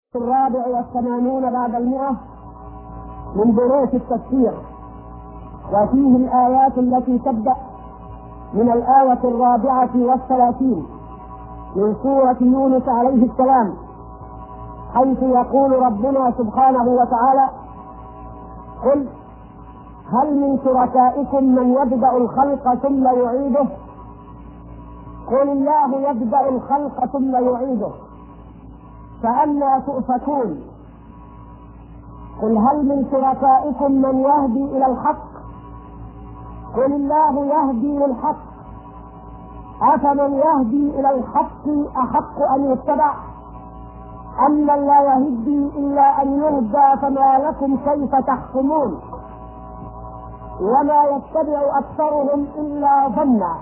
الرابع والثمانون بعد المئة من دروس التفسير، وفيه الآيات التي تبدأ من الآية 34 من سورة يونس عليه السلام، حيث يقول ربنا سبحانه وتعالى: قل هل من شركائكم من يبدأ الخلق ثم يعيده؟ قل الله يبدأ الخلق ثم يعيده فأنى تؤفكون. قل هل من شركائكم من يهدي إلى الحق؟ قل الله يهدي للحق، أفمن يهدي إلى الحق أحق أن يتبع أم من لا يهدي إلا أن يهدى؟ فما لكم كيف تحكمون؟ وما يتبع أكثرهم إلا ظنا،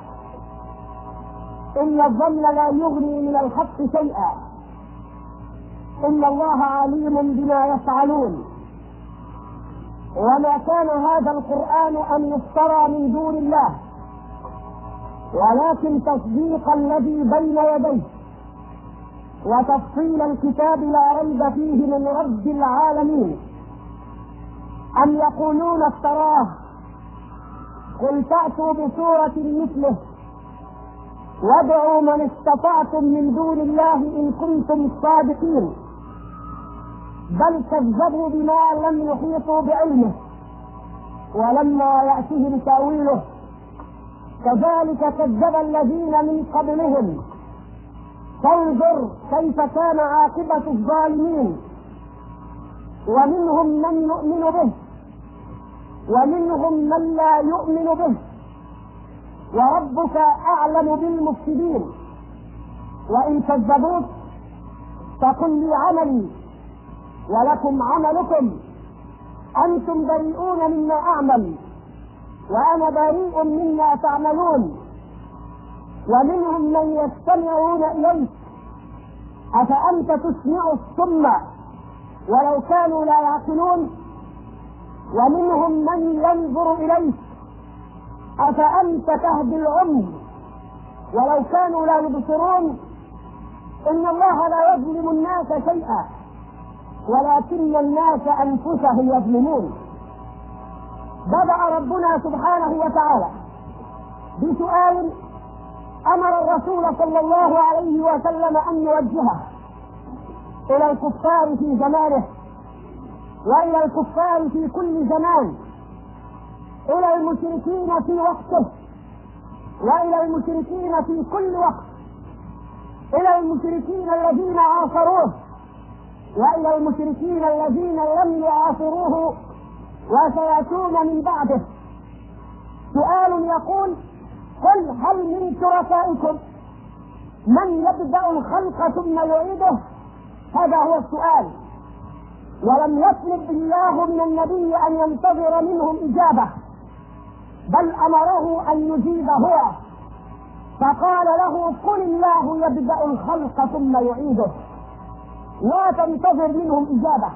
إن الظن لا يغني من الحق شيئا، إن الله عليم بما يفعلون. وما كان هذا القرآن أن يفترى من دون الله، ولكن تصديق الذي بين يديه وتفصيل الكتاب لا ريب فيه من رب العالمين. أم يقولون افتراه؟ قل فأتوا بسورة مثله وادعوا من استطعتم من دون الله إن كنتم صادقين. بل كذبوا بما لم يحيطوا بعلمه ولما يأتهم تأويله كذلك كذب الذين من قبلهم. فانظر كيف كان عاقبة الظالمين. ومنهم من يؤمن به ومنهم من لا يؤمن به، وربك أعلم بالمفسدين. وإن كذبوك فقل لي عملي ولكم عملكم، أنتم بريئون مما أعمل وأنا بريء مما تعملون. ومنهم من يستمعون إليك أفأنت تسمع الصم ولو كانوا لا يعقلون؟ ومنهم من ينظر إليك أفأنت تهدي العمي ولو كانوا لا يبصرون؟ إن الله لا يظلم الناس شيئا ولكن الناس أنفسهم يظلمون. بدأ ربنا سبحانه وتعالى بسؤال أمر الرسول صلى الله عليه وسلم أن يوجهه إلى الكفار في زمانه وإلى الكفار في كل زمان، إلى المشركين في وقته وإلى المشركين في كل وقت، إلى المشركين الذين عاصروه وإلى المشركين الذين لم يعاصروه وسيأتون من بعده. سؤال يقول: قل هل من شركائكم من يبدأ الخلق ثم يعيده؟ هذا هو السؤال. ولم يطلب الله من النبي أن ينتظر منهم إجابة، بل أمره أن يجيب هو، فقال له: قل الله يبدأ الخلق ثم يعيده، لا تنتظر منهم إجابة.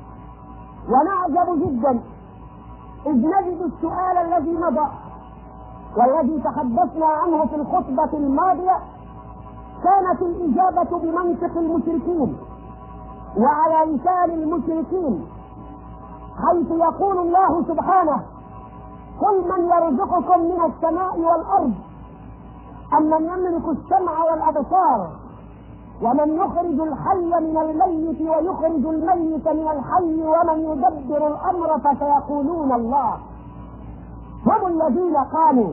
ونعجب جدا إذ نجد السؤال الذي مضى والذي تحدثنا عنه في الخطبة الماضية كانت الإجابة بمنطق المشركين وعلى لسان المشركين، حيث يقول الله سبحانه: قل من يرزقكم من السماء والأرض أم من يملك السمع والأبصار ومن يخرج الحي من الميت ويخرج الميت من الحي ومن يدبر الأمر؟ فسيقولون الله. هم الذين قالوا.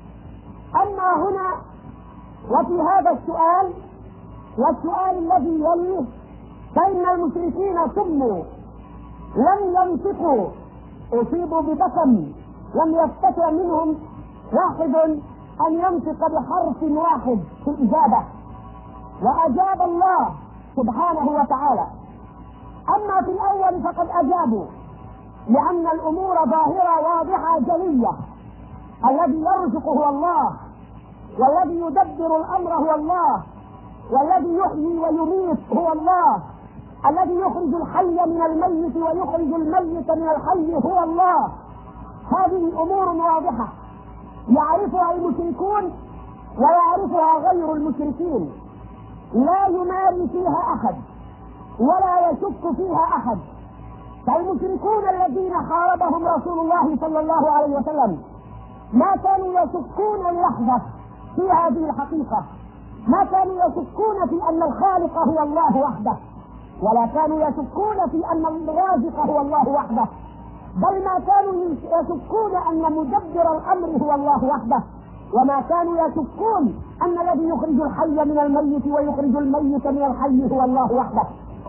أما هنا وفي هذا السؤال والسؤال الذي يليه فإن المشركين سموا، لم ينطقوا، أصيبوا ببكم، لم يستطع منهم واحد أن ينطق بحرف واحد في الإجابة، وأجاب الله سبحانه وتعالى. أما في الأول فقد أجابوا، لأن الأمور ظاهرة واضحة جلية. الذي يرزق هو الله، والذي يدبر الأمر هو الله، والذي يحيي ويميت هو الله، الذي يخرج الحي من الميت ويخرج الميت من الحي هو الله. هذه أمور واضحة يعرفها المشركون ويعرفها غير المشركين، لا يماري فيها أحد. ولا يشك فيها أحد. فالمشركون الذين حاربهم رسول الله صلى الله عليه وسلم ما كانوا يشكون اللحظة في هذه الحقيقة، ما كانوا يشكون في أن الخالق هو الله وحده، ولا كانوا يشكون في أن الرازق هو الله وحده، بل ما كانوا يشكون أن مدبر الأمر هو الله وحده، وما كانوا يشكون أن الذي يخرج الحي من الميت ويخرج الميت من الحي هو الله وحده.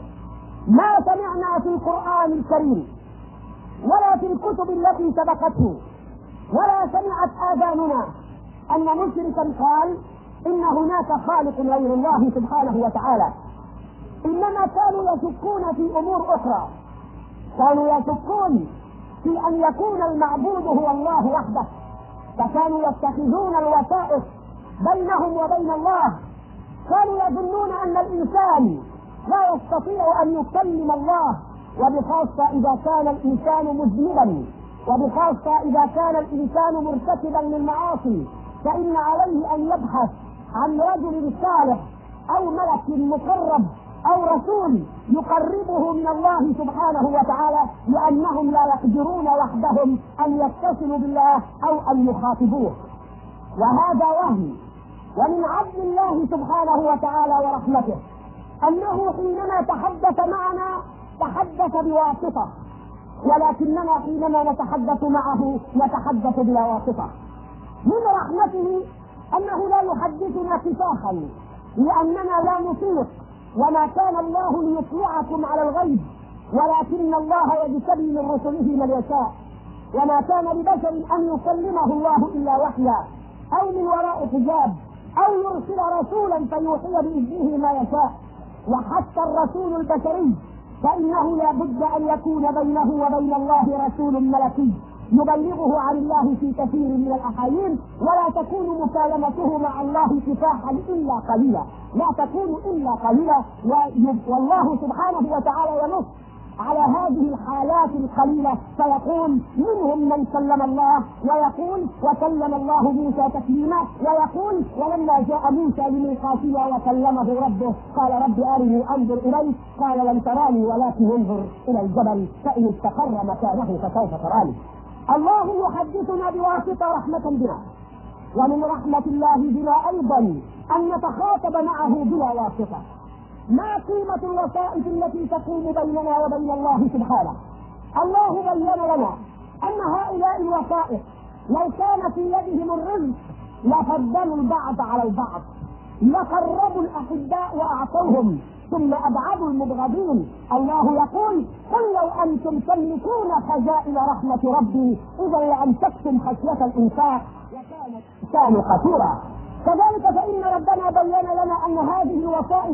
ما سمعنا في القرآن الكريم ولا في الكتب التي سبقته ولا سمعت آذاننا أن مشركا قال إن هناك خالق غير الله سبحانه وتعالى. إنما كانوا يشكون في أمور أخرى، كانوا يشكون في أن يكون المعبود هو الله وحده، فكانوا يتخذون الوسائط بينهم وبين الله. كانوا يظنون أن الإنسان لا يستطيع أن يكلم الله، وبخاصة إذا كان الإنسان مذنبا، وبخاصة إذا كان الإنسان مرتكبا للمعاصي، فإن عليه أن يبحث عن رجل صالح أو ملك مقرب أو رسول يقربه من الله سبحانه وتعالى، لأنهم لا يقدرون وحدهم أن يتصلوا بالله أو أن يخاطبوه. وهذا وهم. ومن عدل الله سبحانه وتعالى ورحمته أنه حينما تحدث معنا تحدث بواسطة، ولكننا حينما نتحدث معه نتحدث بلا واسطة. من رحمته أنه لا يحدثنا كفاحا، لأننا لا نطيق، وما كان الله ليطلعكم على الغيب ولكن الله يجتبي من رسله من يشاء، وما كان لبشر أن يكلمه الله إلا وحيا أو من وراء حجاب أو يرسل رسولا فيوحي بإذنه ما يشاء. وحتى الرسول البشري فإنه لا بد أن يكون بينه وبين الله رسول ملكي يبلغه عن الله في كثير من الأحايين، ولا تكون مكالمته مع الله كفاحا إلا قليلا، لا تكون إلا قليلا. والله سبحانه وتعالى ينص على هذه الحالات القليلة فيقول منهم من كلم الله، ويقول وكلم الله موسى تكليما، ويقول ولما جاء موسى لميقاتنا وكلمه ربه قال رب أرني أنظر إليك قال لن تراني ولكن انظر إلى الجبل فإن استقر مكانه فسوف تراني. الله يحدثنا بواسطة رحمة بنا، ومن رحمة الله بنا أيضا أن نتخاطب معه بلا واسطة. ما قيمة الوسائط التي تقوم بيننا وبين الله سبحانه؟ الله بين لنا أن هؤلاء الوسائط لو كان في يدهم الرزق لفضلوا البعض على البعض، لقربوا الأحباء وأعطوهم ثم أبعدوا المبغضين. الله يقول قل لو أنتم تملكون خزائن رحمة ربي إذا لأمسكتم خشية الإنفاق وكان الإنسان قتورا. كذلك فإن ربنا بين لنا أن هذه الوسائط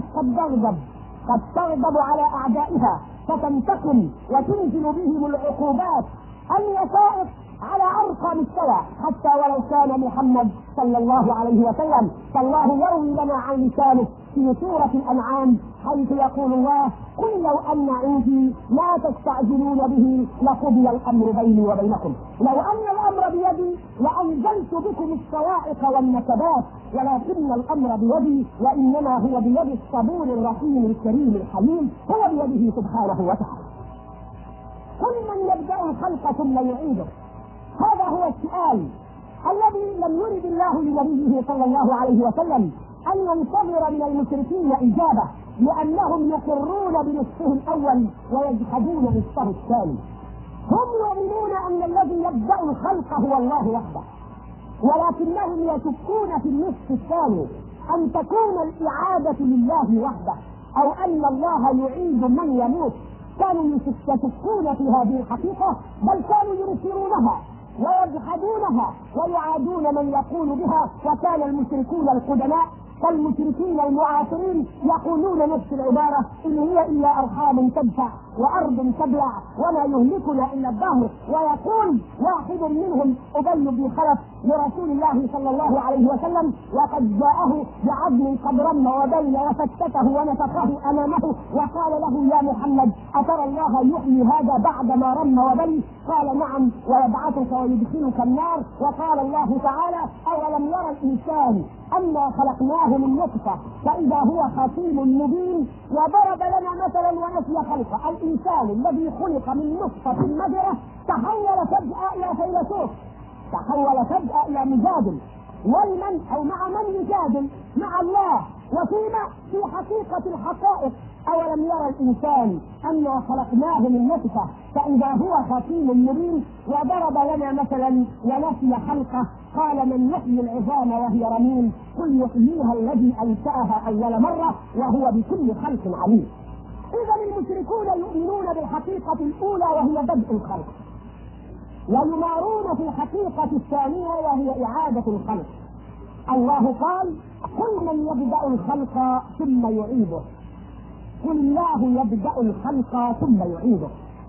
قد تغضب على أعدائها فتنتقم وتنزل بهم العقوبات. الوسائط على أرقى مستوى حتى ولو كان محمد صلى الله عليه وسلم، فالله يروي لنا عن لسانه في سورة الأنعام حيث يقول الله قل لو أن عندي ما تستعجلون به لقضي الأمر بيني وبينكم، لو أن الأمر بيدي لأنزلت بكم الصواعق والنكبات، ولكن الأمر بيدي وإنما هو بيد الصبور الرحيم الكريم الحليم، هو بيده سبحانه وتعالى. قل من يبدأ الخلق ثم يعيده، هذا هو السؤال الذي لم يرد الله لنبيه صلى الله عليه وسلم أن ينتظر من المشركين إجابة، لأنهم يقرون بنصفه الأول ويجحدون نصفه الثاني. هم يؤمنون أن الذي يبدأ الخلق هو الله وحده، ولكنهم يشكون في النصف الثاني أن تكون الإعادة لله وحده أو أن الله يعيد من يموت. كانوا يشكون في هذه الحقيقة، بل كانوا ينكرونها ويجحدونها ويعادون من يقول بها. وكان المشركون القدماء كالمشركين المعاصرين يقولون نفس العبارة إن هي إلا أرحام تدفع وأرض تبلع وما يهلكنا إلا الدهر. ويقول واحد منهم أبي بن خلف لرسول الله صلى الله عليه وسلم وقد جاءه بعدل قد رم وبين وفتته ونفخه أمامه وقال له يا محمد أترى الله يحيي هذا بعد ما رم وبين؟ قال نعم ويبعثك ويدخلك النار. وقال الله تعالى أولم يرى الإنسان أنا خلقناه خلقناه من نطفة فإذا هو خصيم مبين، وضرب لنا مثلا ونسي خلقه. الإنسان الذي خلق من نطفة مدرة تحول فجأة إلى فيلسوف، تحول فجأة إلى مجادل. ولمن أو مع من يجادل؟ مع الله. وفيما في حقيقة الحقائق. أولم يرى الإنسان أننا خلقناه من نطفة فإذا هو خصيم مبين، وضرب لنا مثلا ونسي خلقه. قال من يحيي العظام وهي رميم قل يحييها الذي أنشأها أول مرة وهو بكل خلق عليم. إذا المشركون يؤمنون بالحقيقة الأولى وهي بدء الخلق، ويمارون في الحقيقة الثانية وهي إعادة الخلق. الله قال قل من يبدأ الخلق ثم يعيده، قل الله يبدأ الخلق ثم يعيده.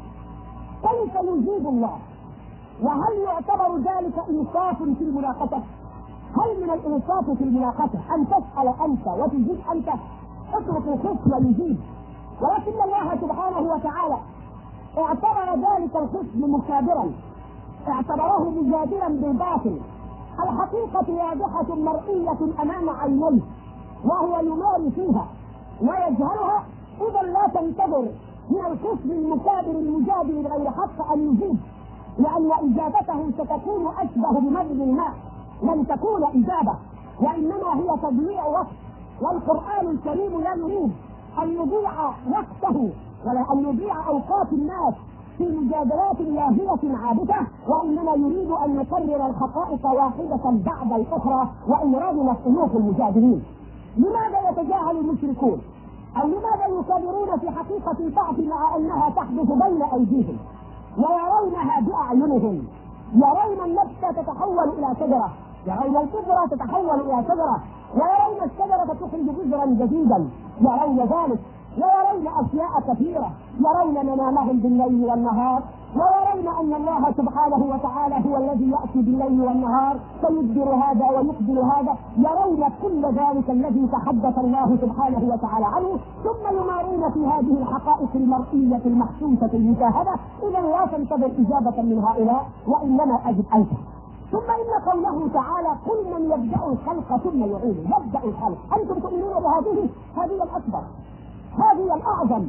كيف يجيب الله؟ وهل يعتبر ذلك إنصاف في المناقشة؟ هل من الإنصاف في المناقشة أن تسأل أنت وتجيب أنت؟ اترك الخصم ويجيب. ولكن الله سبحانه وتعالى اعتبر ذلك الخصم مكابرا، اعتبره مجادلا بالباطل. الحقيقة واضحة مرئية أمام عينيه وهو يماري فيها ويجهلها. إذا لا تنتظر من الخصم المكابر المجادل بغير حق أن يجيب، لأن إجابته ستكون أشبه بمضغ الماء، لن تكون إجابة وإنما هي تضييع وقت. والقرآن الكريم لا يريد أن يضيع وقته ولا أن يضيع أوقات الناس في مجادلات لاهية عابثة، وإنما يريد أن يكرر الحقائق واحدة بعد الأخرى وإن رغم سلوك المجادلين. لماذا يتجاهل المشركون؟ أو لماذا يكابرون في حقيقة البعث مع أنها تحدث بين أيديهم ويرونها بأعينهم؟ يرون النفس تتحول إلى شجرة، يرون البذرة تتحول إلى شجرة، ويرون الشجرة تخرج بذرا جديدا، يرون ذلك ويرون أشياء كثيرة، يرون منامهم بالليل والنهار، ويرون أن الله سبحانه وتعالى هو الذي يأتي بالليل والنهار فيدبر هذا ويقبل هذا، يرون كل ذلك الذي تحدث الله سبحانه وتعالى عنه، ثم يمارون في هذه الحقائق المرئية المحسوسة المشاهدة. إذا لا تنتظر إجابة من هؤلاء وإنما أجب أنت. ثم إن قوله تعالى قل من يبدأ الخلق ثم يعيده، يبدأ الخلق، أنتم تؤمنون بهذه؟ هذه الأكبر، هذه الأعظم.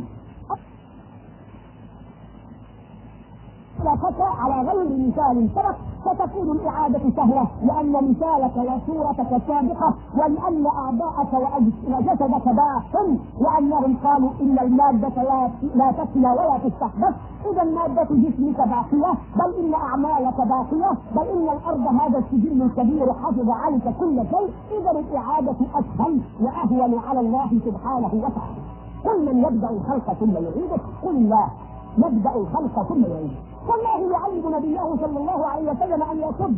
على غير مثال سبق ستكون الإعادة سهلة، لأن مثالك وصورتك سابقة، ولأن أعضاءك وجسدك باق، وأنهم قالوا إن المادة لا تفنى ولا تستحدث. إذا مادة جسمك باقية، بل إن أعمالك باقية، بل إن الأرض هذا السجل الكبير حفظ عنك كل شيء. إذا الإعادة أسهل وأهون على الله سبحانه وتعالى. قل من يبدأ الخلق ثم يعيده، قل الله يبدأ الخلق ثم يعيده. والله يعلم نبيه صلى الله عليه وسلم أن يصد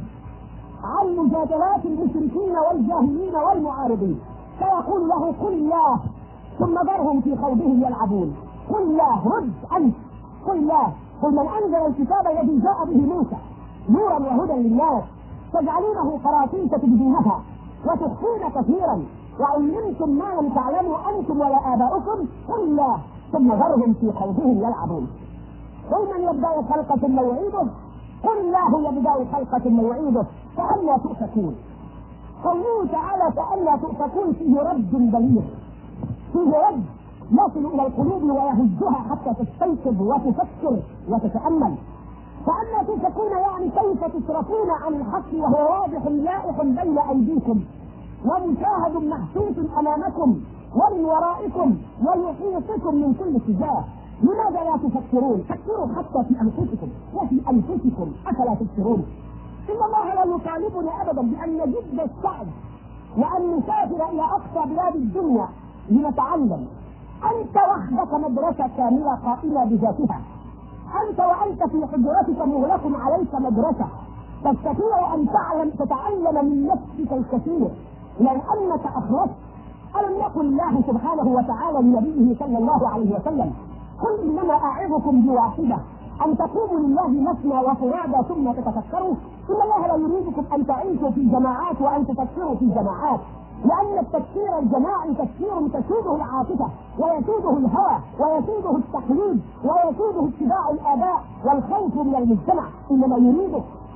عن مجادلات المشركين والجاهلين والمعارضين، فيقول له قل الله ثم ذرهم في خوضهم يلعبون. قل الله رد عنه، قل الله قل من أنزل الكتاب الذي جاء به موسى نورا وهدى للناس تجعلونه قراطيس تبدونها وتخفون كثيرا وعلمتم ما لم تعلموا أنتم ولا آباؤكم. قل الله ثم ذرهم في خوضهم يلعبون. قل من يبدأ الخلق ثم يعيده، قل الله يبدأ الخلق ثم يعيده، فأنا تؤفكون. قوله تعالى فأنا تؤفكون فيه رد بليغ، فيه رد يصل إلى القلوب ويهزها حتى تستيقظ وتفكر وتتأمل. فأنا تؤفكون يعني كيف تصرفون عن الحق وهو واضح لائح بين أيديكم ومشاهد محسوس أمامكم ومن ورائكم ويحيطكم من كل اتجاه. لماذا لا تفكرون؟ فكروا حتى في أنفسكم وفي أنفسكم، أفلا تفكرون؟ إن الله لا يطالبنا أبدا بأن نجد السعد وأن نسافر إلى أقصى بلاد الدنيا لنتعلم. أنت وحدك مدرسة كاملة قائمة بذاتها، أنت وأنت في حجرتك مغلق عليك مدرسة تستطيع أن تتعلم من نفسك الكثير لو أنك أخلصت. ألم يقل الله سبحانه وتعالى لنبيه صلى الله عليه وسلم قل إنما أعظكم بواحدة أن تقوموا لله مثنى وفرادى ثم تتفكروا؟ إن الله لا يريدكم أن تعيشوا في جماعات وأن تفكروا في جماعات، لأن التفكير الجماعي تفكير تسوده العاطفة ويسوده الهوى ويسوده التقليد ويسوده اتباع الآباء والخوف من المجتمع. إنما يريده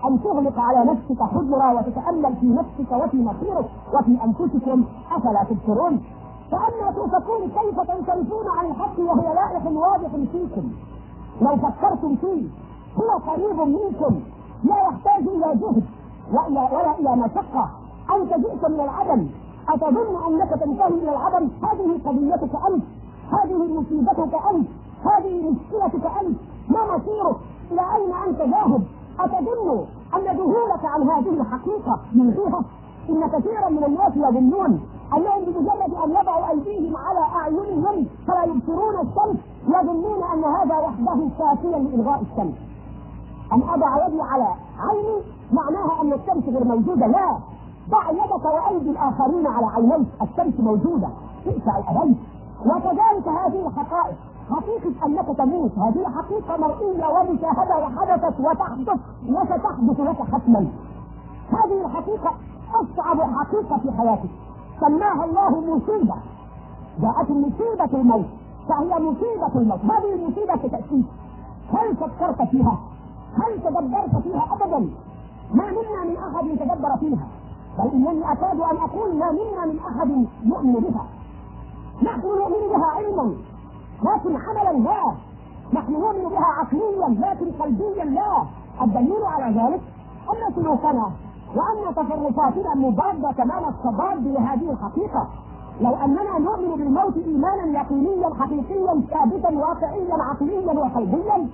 أن تغلق على نفسك حجرة وتتأمل في نفسك وفي مصيرك وفي أنفسكم، أفلا تبصرون؟ فأنا تؤفكون كيف تنصرفون عن الحق وهو لائق واضح فيكم؟ لو فكرتم فيه هو قريب منكم، لا يحتاج إلى جهد ولا إلى مشقة. أنت جئت من العدم، أتظن أنك تنتهي إلى العدم؟ هذه قضيتك أنت، هذه مصيبتك أنت، هذه مشكلتك أنت. ما مصيرك؟ إلى أين أنت ذاهب؟ أتظن أن ذهولك عن هذه الحقيقة يلغيها؟ إن كثيرا من الناس يظنون أنهم بمجرد أن يضعوا أيديهم على أعينهم فلا يبصرون الشمس يظنون أن هذا وحده كافيا لإلغاء الشمس. أن أضع يدي على عيني معناها أن الشمس غير موجودة؟ لا، ضع يدك وأيدي الآخرين على عينيك، الشمس موجودة شئت أو أبيت. وكذلك هذه الحقائق، حقيقة أنك تموت هذه حقيقة مرئية ومشاهدة وحدثت وتحدث وستحدث لك حتما. هذه الحقيقة أصعب حقيقة في حياتك، سماها الله مصيبة. جاءت مصيبة الموت فهي مصيبة الموت. هذه المصيبة تأتيك، هل فكرت فيها؟ هل تدبرت فيها؟ أبدا، ما منا من أحد يتدبر فيها، بل إنني أكاد أن أقول ما منا من أحد يؤمن بها. نحن نؤمن بها علما لكن عملا لا، نحن نؤمن بها عقليا لكن قلبيا لا. الدليل على ذلك أن سلوكنا وأن تصرفاتنا مضادة تمام التضاد لهذه الحقيقة. لو أننا نؤمن بالموت إيمانا يقينيا حقيقيا ثابتا واقعيا عقليا وقلبيا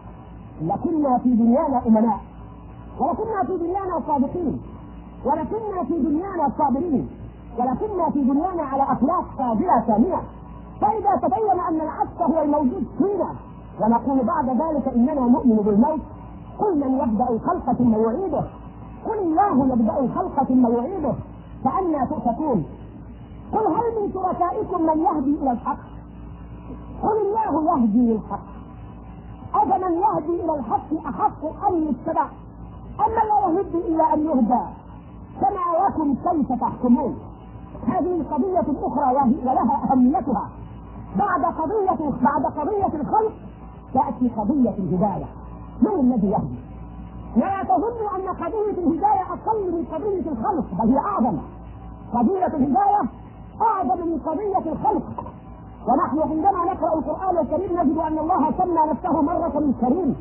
لكنا في دنيانا أمناء، ولكنا في دنيانا صادقين، ولكنا في دنيانا صابرين، ولكنا في دنيانا على أخلاق فاضلة ثانية. فإذا تبين أن العكس هو الموجود فينا ونقول بعد ذلك إننا نؤمن بالموت، قل من يبدأ الخلق ثم يعيده، قل الله يبدأ الخلق ثم يعيده، فأنا تؤفكون؟ قل هل من شركائكم من يهدي إلى الحق؟ قل الله يهدي للحق، أفمن يهدي إلى الحق أحق أن يتبع أما لا يهدي إلا أن يهدى؟ فما لكم كيف تحكمون؟ هذه قضية أخرى ولها أهميتها. بعد قضية الخلق تأتي قضية الهداية. من الذي يهدي؟ لا تظن أن قضية الهداية أقل من قضية الخلق، بل هي أعظم. قضية الهداية أعظم من قضية الخلق. ونحن عندما نقرأ القرآن الكريم نجد أن الله سمى نفسه مرة الكريم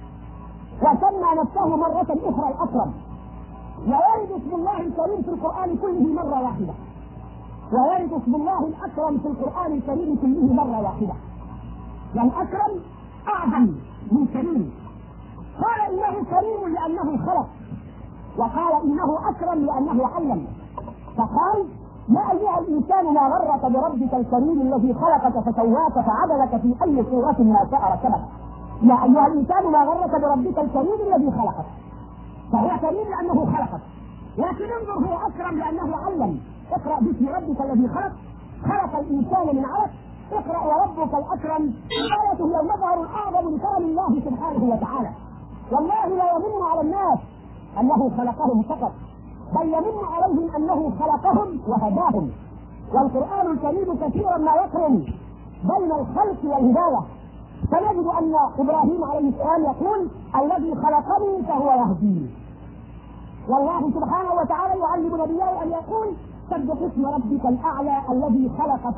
وسمى نفسه مرة أخرى الأكرم، ويرد اسم الله الكريم في القرآن كله مرة واحدة، ويرد اسم الله الأكرم في القرآن الكريم كله مرة واحدة. والأكرم أعظم من كريم. قال إنه كريم لأنه خلق، وقال إنه أكرم لأنه علم. فقال يا أيها الإنسان ما غرك بربك الكريم الذي خلقك فسواك فعدلك في أي صورة ما شاء ركبك. يا أيها الإنسان ما غرك بربك الكريم الذي خلقك، فهو كريم لأنه خلقك، لكن انظر هو أكرم لأنه علم. اقرأ باسم ربك الذي خلق الإنسان من علق، اقرأ وربك الأكرم. آيته هي المظهر الأعظم لكرم الله سبحانه وتعالى. والله لا يمن على الناس أنه خلقهم فقط، بل يمن عليهم أنه خلقهم وهداهم. والقرآن الكريم كثيرا ما يقرن بين الخلق والهداية، فنجد أن إبراهيم عليه السلام يقول الذي خلقني فهو يهديني. والله سبحانه وتعالى يعلم نبيه أن يقول سبح اسم ربك الأعلى الذي خلق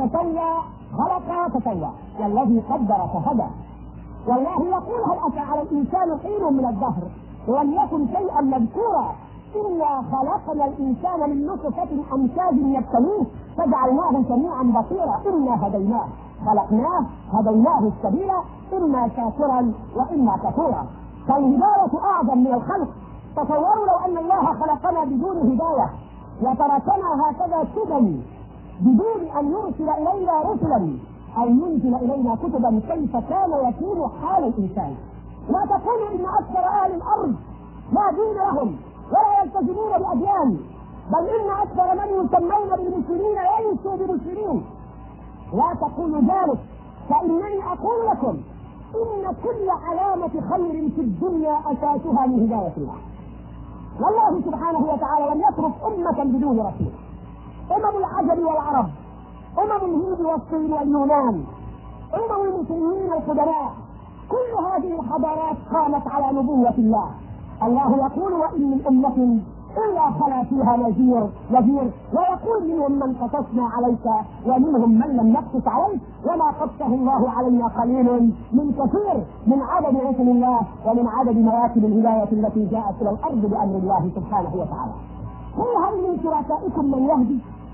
فسوى والذي قدر فهدى. والله يقول هل أتى على الإنسان حين من الدهر لم يكن شيئا مذكورا إنا خلقنا الإنسان من نطفة أمشاج يبتليه فجعلناه سميعا بصيرا إنا هديناه خلقناه هديناه السبيل إما شاكرا وإما كفورا. فالهداية أعظم من الخلق. تصوروا لو أن الله خلقنا بدون هداية وتركنا هكذا سدى بدون أن يرسل إلينا رسلا أو ينزل إلينا كتبا، كيف كان يكون حال الإنسان؟ لا تقولوا إن أكثر أهل الأرض لا دين لهم ولا يلتزمون بأديان، بل إن أكثر من يسمون بالمسلمين ليسوا بمسلمين. لا تقولوا ذلك، فإنني أقول لكم إن كل علامة خير في الدنيا أساسها من هداية الله. والله سبحانه وتعالى لم يترك أمة بدون رسول. العجم والعرب، الهند والصين واليونان، المسلمين القدماء، كل هذه الحضارات قامت على نبوة الله. الله يقول وإن من أمة إلا خلا فيها نذير، ويقول منهم من قصصنا عليك ومنهم من لم نقصص عليك وما قصه الله علينا قليل من كثير من عدد رسل الله ومن عدد مواكب الهداية التي جاءت إلى الأرض بأمر الله سبحانه وتعالى. هل من شركائكم من يهدي؟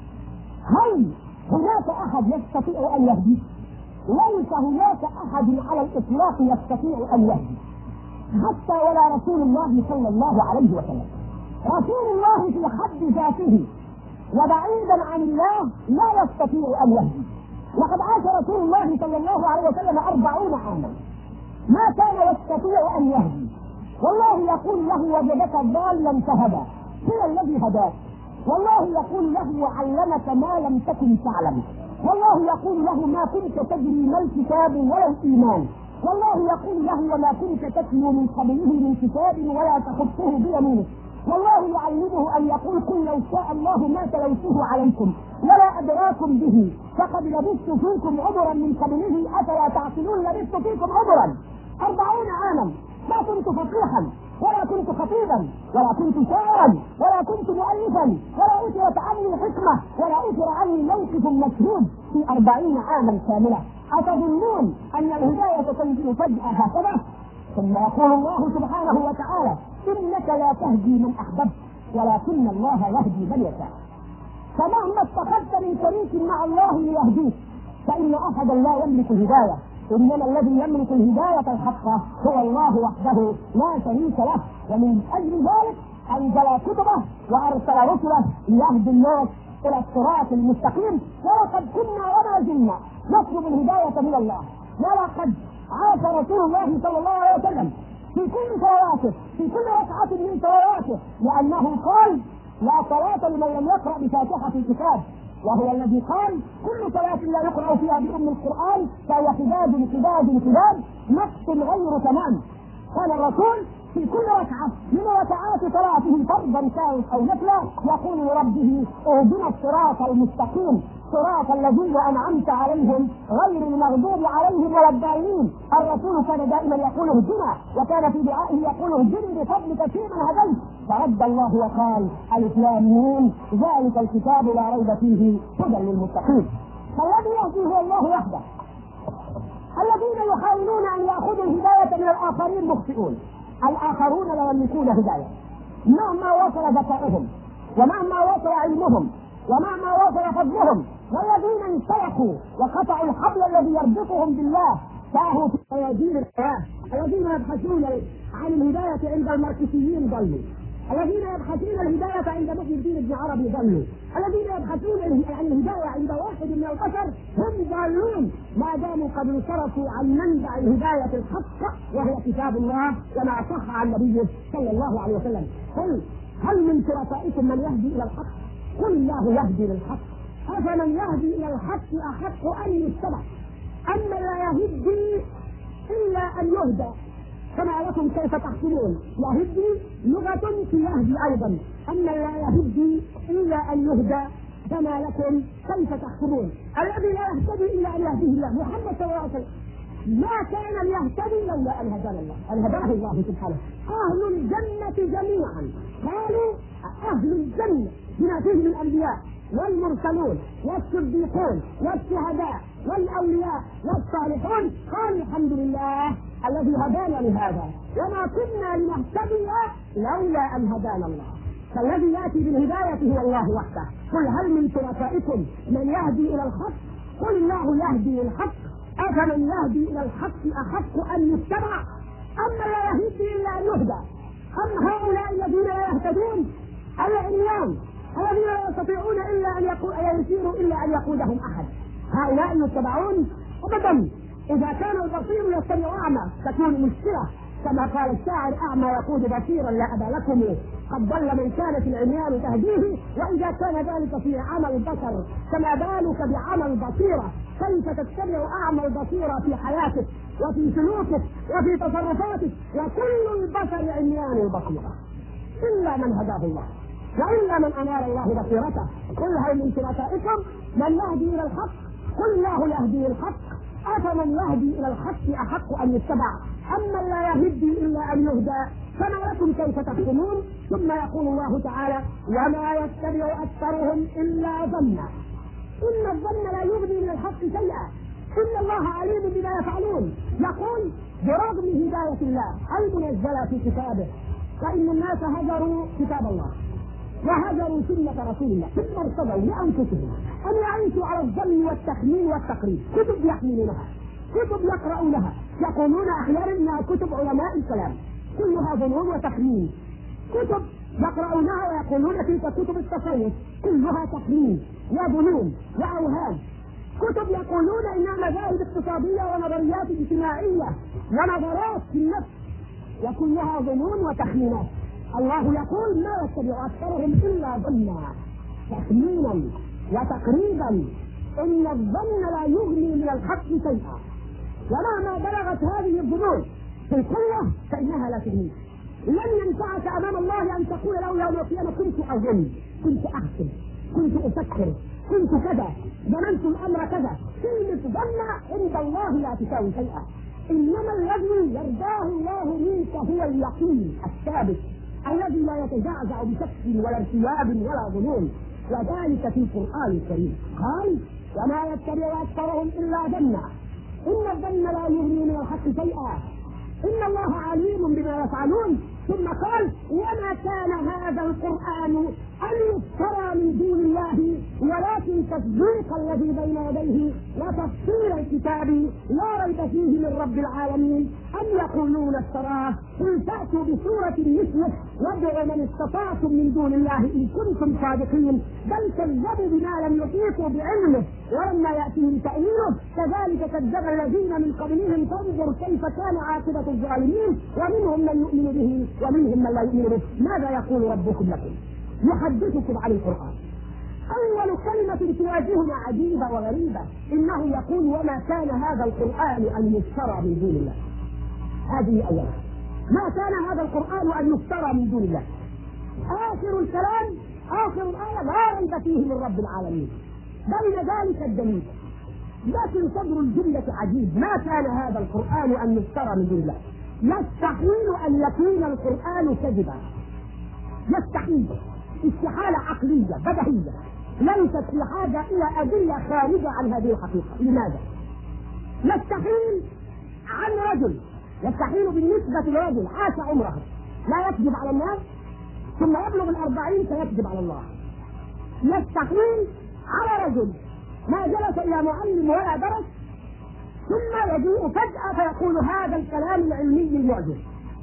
هل هناك أحد يستطيع أن يهدي؟ ليس هناك أحد على الإطلاق يستطيع أن يهدي، حتى ولا رسول الله صلى الله عليه وسلم. رسول الله في حد ذاته وبعيدا عن الله لا يستطيع أن يهدي. وقد عاش رسول الله صلى الله عليه وسلم 40 عاما ما كان يستطيع أن يهدي، والله يقول له وجدك ضالا فهدى، هو الذي هداك. والله يقول له وعلمك ما لم تكن تعلم. والله يقول له ما كنت تدري ما الكتاب ولا الإيمان. والله يقول له وما كنت تتلو من قبله من كتاب ولا تخطه بيمينك. والله يعلمه أن يقول قل لو شاء الله ما تلوته عليكم ولا أدراكم به فقد لبثت فيكم عمرا من قبله أفلا تعقلون. لبثت فيكم عمرا 40 عاما، ما كنت فقيها ولا كنت خطيبا ولا كنت شاعرا ولا كنت مؤلفا ولا أثرت عني الحكمة ولا أثر عني موقف مشهود في 40 عاما كاملة. أتظنون أن الهداية تنزل فجأة هكذا؟ ثم يقول الله سبحانه وتعالى إنك لا تهدي من أحببت ولكن الله يهدي من يشاء. فمهما اتخذت من شريك مع الله ليهديك فإن أحدا لا يملك الهداية، إنما الذي يملك الهداية الحقة هو الله وحده لا شريك له. ومن أجل ذلك أنزل كتبه وأرسل رسله ليهدي الناس إلى الصراط المستقيم. ولقد كنا وما زلنا نطلب الهداية من الله. ولقد عاش رسول الله صلى الله عليه وسلم في كل صلواته، في كل ركعة من صلواته، لأنه قال لا صلاة لمن لم يقرأ بفاتحة الكتاب، وهو الذي قال كل صلاة لا يقرأ فيها بأم القرآن فهي خداج نقص غير تمام. قال الرسول في كل ركعة من ركعات صلاته فرضا كانت أو نفلا يقول لربه اهدنا الصراط المستقيم صراط الذين أنعمت عليهم غير المغضوب عليهم ولا الضالين. الرسول كان دائما يقول اهدنا، وكان في دعائه يقول اهدني بفضلك فيمن هديت. فرد الله وقال ألف لام ميم ذلك الكتاب لا ريب فيه هدى للمتقين. فالذي يهدي هو الله وحده. الذين يحاولون أن يأخذوا الهداية من الآخرين مخطئون. الآخرون لا يملكون هداية مهما وصل ذكائهم ومهما وصل علمهم ومهما وصل فضلهم. والذين انسلخوا وقطعوا الحبل الذي يربطهم بالله فاهوا في ميادين الحياة. الذين يبحثون عن الهداية عند الماركسيين ضلوا، الذين يبحثون الهداية عند محي الدين ابن عربي ضلوا، الذين يبحثون عن الهداية عند واحد من البشر هم ضالون ما داموا قد انصرفوا عن منبع الهداية الحق وهو كتاب الله كما صح عن نبيه صلى الله عليه وسلم. قل هل من شركائكم من يهدي إلى الحق؟ قل الله يهدي للحق. أفمن يهدي إلى الحق أحق أن يتبع أما لا يهدي إلا أن يهدى. كما لكم كيف تحكمون؟ يهدي لغة في يهدي أيضا. أما لا يهدي إلا أن يهدى كما لكم كيف تحكمون؟ الذي لا يهتدي إلا أن يهديه الله محمد صلى الله عليه وسلم ما كان ليهتدي لولا أن هدانا الله، أن هداه الله سبحانه. أهل الجنة جميعا قالوا أهل الجنة بما فيه من الأنبياء والمرسلون والصديقون والشهداء والأولياء والصالحون قالوا الحمد لله الذي هدانا لهذا وما كنا لنهتدي لولا أن هدانا الله. فالذي يأتي بالهداية هو الله وحده. قل هل من شركائكم من يهدي إلى الحق؟ قل الله يهدي للحق. أفمن يهدي إلى الحق أحق أن يتبع أما لا يهدي إلا أن يهدى. أم هؤلاء الذين لا يهتدون العميان الذين لا يستطيعون إلا أن يسيروا إلا أن يقودهم أحد، هؤلاء يتبعون أبدا. إذا كان البصير يتبع أعمى تكون مشكلة، كما قال الشاعر أعمى يقود بصيرا لا أبا لكم قد ضل من كانت العميان تهديه. وإذا كان ذلك في عمى البصر كما بالك بعمى البصيرة، كيف تتبع أعمى البصيرة في حياتك وفي سلوكك وفي تصرفاتك؟ وكل البشر عميان البصيرة إلا من هداه الله وإلا من أنار الله بصيرته. قل هل من شركائكم من يهدي إلى الحق؟ قل الله يهدي الحق. أفمن يهدي إلى الحق أحق أن يتبع أما لا يهدي إلا أن يهدى فما لكم كيف تحكمون؟ ثم يقول الله تعالى وما يتبع أكثرهم إلا ظنا إن الظن لا يغني من الحق شيئا إن الله عليم بما يفعلون. يقول برغم هداية الله المنزلة في كتابه فإن الناس هجروا كتاب الله وهجروا سنة رسول الله ثم ارتضوا لأنفسهم أن يعيشوا على الظن والتخمين والتقريب. كتب يحملونها، كتب يقرؤونها، يقولون أحيانا إنها كتب علماء الكلام كلها ظنون وتخمين. كتب يقرؤونها ويقولون تلك كتب التصوف كلها تخمين وظنون وأوهام. كتب يقولون إنها مذاهب اقتصادية ونظريات اجتماعية ونظرات في النفس وكلها ظنون وتخمينات. الله يقول ما يتبع أكثرهم إلا ظنا تخمينا وتقريبا إن الظن لا يغني من الحق شيئا. ومهما بلغت هذه الظنون في القوة فإنها لا تغني. لن ينفعك أمام الله أن تقول له يوم القيامة كنت أظن، كنت أحسب، كنت أفكر، كنت كذا، ظننت الأمر كذا. كلمة ظن عند الله لا تساوي شيئا. إنما الذي يرضاه الله منك هو اليقين الثابت الذي لا يتزعزع بشك ولا ارتياب ولا ظنون. وذلك في القرآن الكريم قال وما يتبع أكثرهم إلا ظنا إن الظن لا يغني من الحق شيئا إن الله عليم بما يفعلون. ثم قال وما كان هذا القرآن أن يفترى من دون الله ولكن تصديق الذي بين يديه وتفصيل الكتاب لا ريب فيه من رب العالمين. أم يقولون افتراه قل فأتوا بسورة مثله وادعوا من استطعتم من دون الله إن كنتم صادقين بل كذبوا بما لم يحيطوا بعلمه ولما يأتيهم تأويله كذلك كذب الذين من قبلهم فانظر كيف كان عاقبة الظالمين ومنهم من يؤمن به ومنهم من لا يؤمن به. ماذا يقول ربكم لكم؟ يحدثكم عن القرآن. أول كلمة تواجهنا عجيبة وغريبة إنه يقول وما كان هذا القرآن أن يفترى من دون الله. هذه أولا ما كان هذا القرآن أن يفترى من دون الله. آخر الكلام آخر الآية لا ريب فيه من رب العالمين بين ذلك الدليل. لكن صدر الجملة عجيب ما كان هذا القرآن أن يفترى من دون الله. يستحيل أن يكون القرآن كذبا. يستحيل استحالة عقلية بديهية ليست في حاجة إلى أدلة خارجة عن هذه الحقيقة. لماذا؟ يستحيل عن رجل يستحيل بالنسبة لرجل عاش عمره لا يكذب على الناس ثم يبلغ 40 سيكذب على الله. يستحيل على رجل ما جلس إلى معلم ولا درس ثم يجيء فجأة فيقول هذا الكلام العلمي المعجز.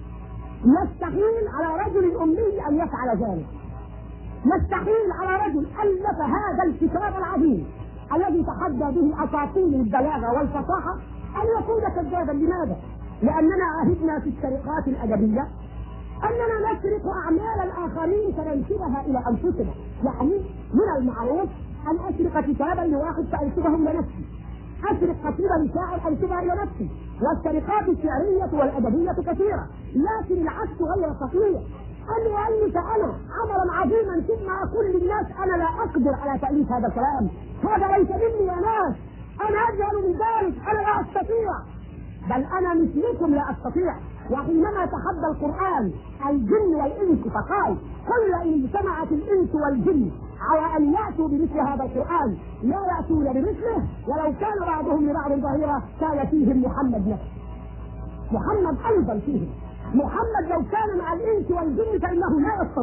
يستحيل على رجل أمي أن يفعل ذلك. يستحيل على رجل ألف هذا الكتاب العظيم الذي تحدى به أساطيل البلاغة والفصاحة أن يكون كذابا. لماذا؟ لأننا عهدنا في السرقات الأدبية أننا نسرق أعمال الآخرين فننسبها إلى أنفسنا. يعني من المعروف أن أسرق كتابا لواحد فأنسبه لنفسي، أسرق قصيدة لشاعر أنسبها إلى نفسي. والسرقات الشعرية والأدبية كثيرة لكن العكس غير صحيح. أن أؤلف أنا عملا عظيما ثم أقول للناس أنا لا أقدر على تأليف هذا الكلام، هذا ليس مني يا ناس، أنا أجهل من ذلك، أنا لا أستطيع، بل أنا مثلكم لا أستطيع. وحينما تحدى القرآن الجن والإنس فقال قل إن اجتمعت الإنس والجن على أن يأتوا بمثل هذا القرآن لا يأتون بمثله ولو كان بعضهم لبعض ظهيرا كان فيهم محمد نفسه. محمد أيضا فيهم. محمد لو كان مع الإنس والجن فإنه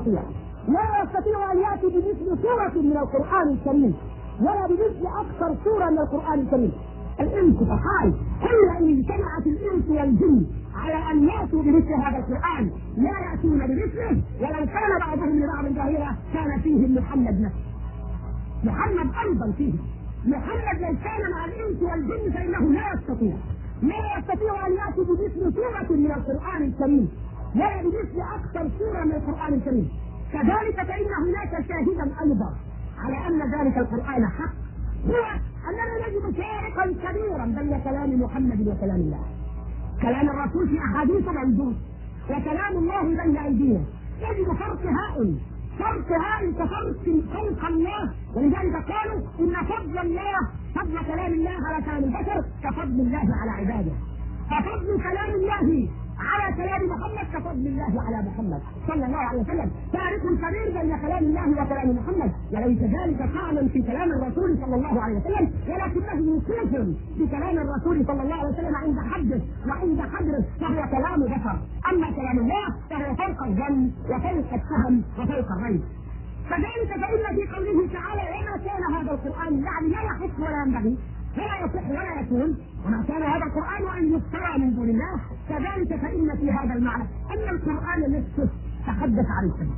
لا يستطيع أن يأتي بمثل سورة من القرآن الكريم ولا بمثل أكثر سورة من القرآن الكريم. الإنس فقال قل إن اجتمعت الإنس والجن على أن يأتوا بمثل هذا القرآن لا يأتون بمثله ولو كان بعضهم لبعض ظهيرا كان فيهم محمد نفسه. محمد أيضا فيهم. محمد لو كان مع الإنس والجن فإنه لا يستطيع أن يأتي بمثل سورة من القرآن الكريم ولا بمثل أكثر سورة من القرآن الكريم. كذلك فإن هناك شاهدا أيضا على أن ذلك القرآن حق هو أننا نجد فارقا كبيرا بين كلام محمد وكلام الله. كلام الرسول في أحاديث موجود وكلام الله بين أيدينا نجد فرق هائل كفرق خلق الله. ولذلك قالوا إن فضل كلام الله على كلام البشر كفضل الله على عباده. ففضل كلام الله على كلام محمد كفضل الله على محمد صلى الله عليه وسلم. فارق كبير بين كلام الله وكلام محمد، وليس ذلك طعنا في كلام الرسول صلى الله عليه وسلم، ولكنه مصيف بكلام الرسول صلى الله عليه وسلم عند حده وعند قدره، فهو كلام بشر. اما كلام الله فهو فوق الظن وفوق الفهم وفوق الريب. فذلك فإن في قوله تعالى وما كان هذا القرآن، يعني لا يحق ولا ينبغي ولا يصح ولا يكون، وما كان هذا القرآن أن يفترى من دون الله. كذلك فإن في هذا المعنى أن القرآن نفسه تحدث عن السبب،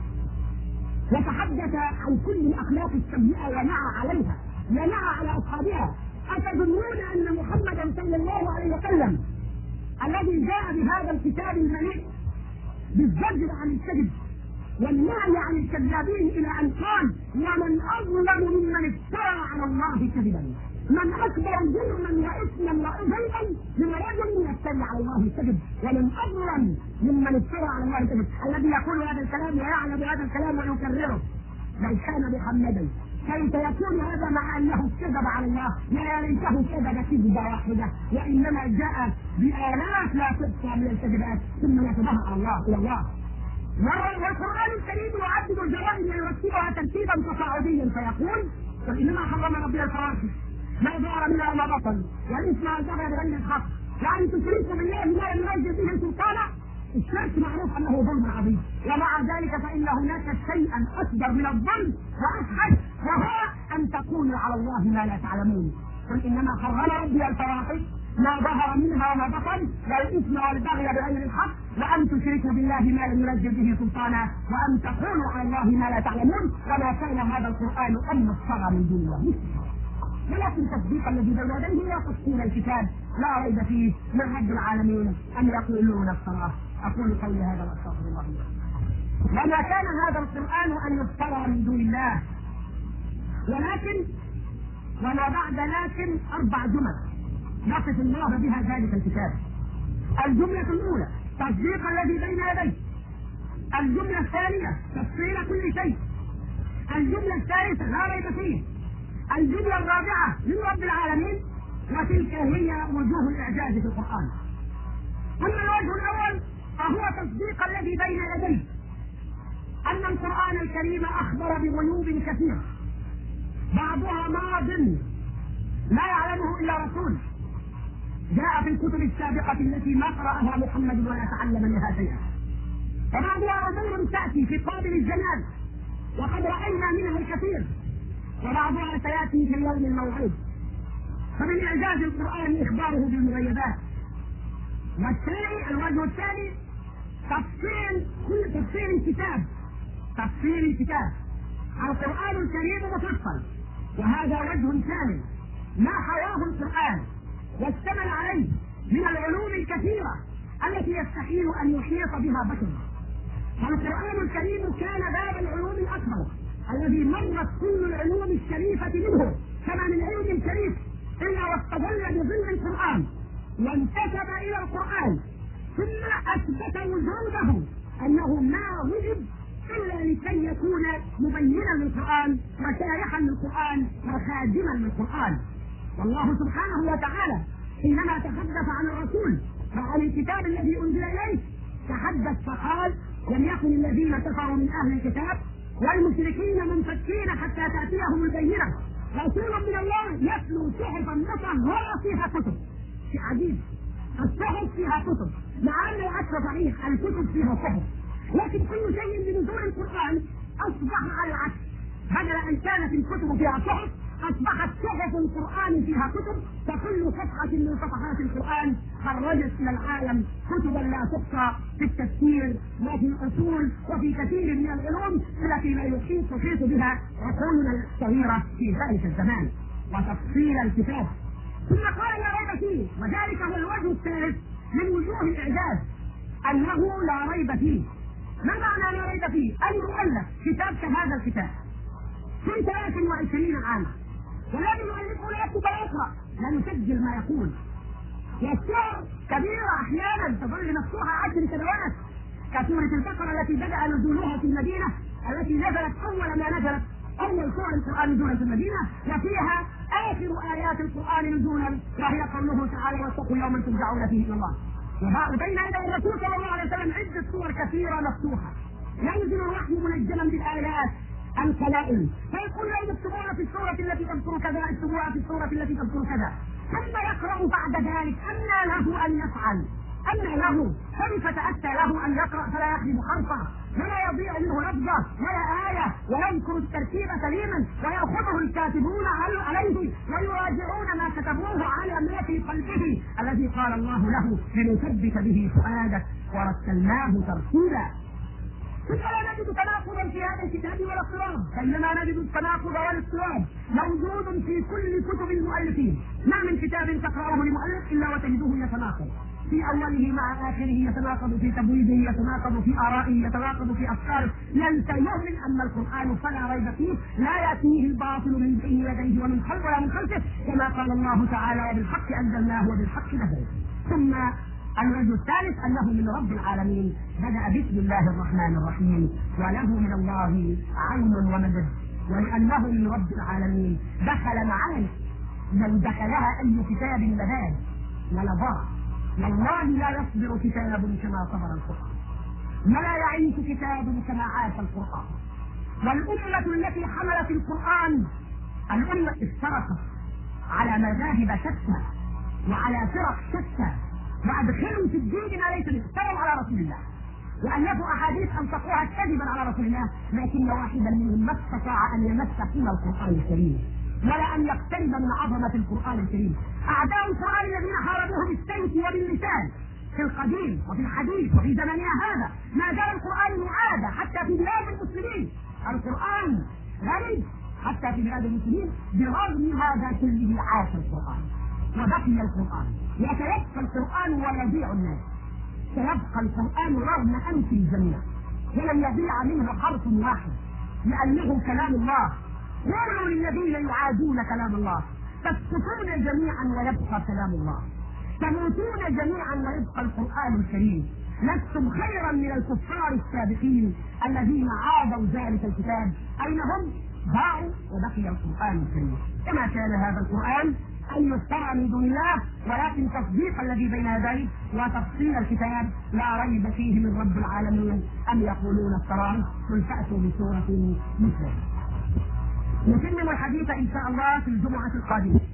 وتحدث عن كل الأخلاق السيئة ونعى عليها ونعى على أصحابها. أتظنون أن محمدا صلى الله عليه وسلم الذي جاء بهذا الكتاب المليء بالزجر عن الكذب والنهي عن الكذابين إلى أن قال ومن أظلم ممن افترى على الله كذبا، من أكبر جرما وإثما وظلما من رجل يفتري على الله الكذب، ومن أظلم ممن افترى على الله الكذب. الذي يقول هذا الكلام ويعلم هذا الكلام ويكرره لو كان محمدا كيف يكون هذا مع أنه كذب على الله؟ لا ليته كذب كذبة واحدة، وإنما جاء بآلاف لا تحصى من الكذبات ثم يتبهر على الله إلى الله. والقرآن الكريم يعدد الجرائم ويرتبها ترتيبا تصاعديا فيقول قل إنما حرم ربي الفواحش ما ظهر منها وما بطن والإثم والبغي بغير الحق وأن تشركوا بالله ما لم ينزل به سلطانا. الشرك معروف أنه ظلم عظيم، ومع ذلك فإن هناك شيئا أكبر من الظلم وأشهد، وهو أن تقولوا على الله ما لا تعلمون. قل إنما حرم ربي الفواحش ما ظهر منها وما بطن والإثم والبغي بغير الحق وأن تشركوا بالله ما لم ينزل به سلطانا وأن تقولوا على الله ما لا تعلمون. وما كان هذا القرآن أن يفترى من دون الله، ولكن تصديق الذي بين يديه وتفصيل الكتاب لا ريب فيه من رب العالمين أن يقولون افتراه. أقول قولي هذا وأستغفر الله لي. وما كان هذا القرآن أن يفترى من دون الله، ولكن وما بعد لكن 4 جمل نصف الله بها ذلك الكتاب. الجملة الأولى تصديق الذي بين يديه، الجملة الثانية تفصيل كل شيء، الجملة الثالثة لا ريب فيه، الجملة الرابعة من رب العالمين. وتلك هي وجوه الإعجاز في القرآن. أما الوجه الأول فهو تصديق الذي بين يديه، أن القرآن الكريم أخبر بغيوب كثيرة بعضها ماض لا يعلمه إلا رسول جاء في الكتب السابقة التي ما قرأها محمد ولا تعلم منها شيئا، وبعضها أمور تأتي في قابل الزمان وقد رأينا منها الكثير، وبعضها سيأتي في اليوم الموعود. فمن إعجاز القرآن إخباره بالمغيبات. والثاني الوجه الثاني تفصيل الكتاب. تفصيل الكتاب القرآن الكريم مفصل، وهذا وجه ثاني ما حواه القرآن واشتمل عليه من العلوم الكثيرة التي يستحيل أن يحيط بها بشر. فالقرآن الكريم كان باب العلوم الأكبر الذي مرت كل العلوم الشريفة منه، كما من علم شريف إلا واستظل بظل القرآن وانتسب إلى القرآن، ثم أثبت وجوده أنه ما وجد إلا لكي يكون مبينا للقرآن وشارحا للقرآن وخادما للقرآن. والله سبحانه وتعالى حينما تحدث عن الرسول وعن الكتاب الذي أنزل إليه تحدث فقال لم يكن الذين كفروا من أهل الكتاب والمشركين منفكين حتى تأتيهم البينة رسول من الله يتلو صحفا مطهرة فيها كتب. شيء عجيب، الصحف فيها كتب، مع أن العكس صحيح، الكتب فيها صحف، لكن كل شيء بنزول القرآن أصبح على العكس. بدل أن كانت الكتب فيها صحف أصبحت صحف القرآن فيها كتب، فكل صفحة من صفحات القرآن خرجت إلى العالم كتبا لا تحصى في التفسير وفي الأصول وفي كثير من العلوم التي لا تحيط بها عقولنا الصغيرة في ذلك الزمان. وتفصيل الكتاب ثم قال لا ريب فيه، وذلك هو الوجه الثالث من وجوه الإعجاز أنه لا ريب فيه. ما معنى لا ريب فيه؟ أن يؤلف كتاب كهذا الكتاب في 23 عاما ولم يؤلفه لا يكتب يقرأ، لا يسجل ما يقول. والسور كبيرة أحيانا تظل مفتوحة 10 سنوات كسورة البقرة التي بدأ نزولها في المدينة، التي نزلت أول ما نزلت أول سورة القرآن نزولا في المدينة، وفيها آخر آيات القرآن نزولا وهي قوله تعالى واتقوا يوما ترجعون فيه إلى الله. وبين يدي الرسول صلى الله عليه وسلم عدة صور كثيرة مفتوحة، ينزل الوحي منجما بالآيات الكلائم، فيقول لهم اكتبوها في السورة التي تذكر كذا، اكتبوها في السورة التي تذكر كذا، ثم يقرأ بعد ذلك أنى له أن يفعل، أنى له، كيف تأتى له أن يقرأ فلا يخرب حرفا ولا يضيع منه لفظة ولا آية، ويذكر التركيب سليما ويأخذه الكاتبون عليه ويراجعون ما كتبوه على ما في قلبه الذي قال الله له لنثبت به فؤادك ورتلناه ترتيلا. ثم لا نجد تناقضا في هذا الكتاب ولا اضطراب، بينما نجد التناقض والاضطراب موجود في كل كتب المؤلفين. ما من كتاب تقرأه لمؤلف إلا وتجده يتناقض في أوله مع آخره، يتناقض في تبويبه، يتناقض في آرائه، يتناقض في أفكاره. يؤمن أن القرآن فلا ريب فيه لا يأتيه الباطل من بين يديه ومن خلفه ولا من خلفه، كما قال الله تعالى وبالحق أنزلناه وبالحق نزل. ثم الوجه الثالث أنه من رب العالمين، بدأ بسم الله الرحمن الرحيم، وله من الله عون ومدد، ولأنه من رب العالمين دخل معاني من دخلها أي كتاب مباد ولضاع. والله لا يصبر كتاب كما صبر القرآن، ولا يعيش كتاب كما عاش القرآن. والأمة التي حملت القرآن الأمة افترقت على مذاهب شتى وعلى فرق شتى، وأدخلوا في الدين ما ليس به، افتروا على رسول الله وألفوا أحاديث أنطقوها كذبا على رسول الله، لكن واحدا منهم ما استطاع أن يمس قيمة القرآن الكريم ولا أن يقترب من عظمة القرآن الكريم. أعداء القرآن الذين حاربوه بالسيف وباللسان في القديم وفي الحديث وفي زمننا هذا، ما زال القرآن معاد حتى في بلاد المسلمين. القرآن غريب حتى في بلاد المسلمين، برغم هذا كله عاش القرآن وبقي القرآن. يتيبقى القرآن ويضيع الناس، سيبقى القرآن رغم أنف الجميع ولن يضيع منه حرف واحد، لأنه كلام الله. قولوا للذين يعادون كلام الله تسقطون جميعا ويبقى كلام الله، تموتون جميعا ويبقى القرآن الكريم. لستم خيرا من الكفار السابقين الذين عادوا ذلك الكتاب، أين هم؟ ضاعوا وبقي القرآن الكريم. كما كان هذا القرآن أن يفترى من دون الله، ولكن تصديق الذي بين يديه وتفصيل الكتاب لا ريب فيه من رب العالمين. أم يقولون افتراه؟ قل فأتوا بسورة مثله. نتمم الحديث إن شاء الله في الجمعة القادمة.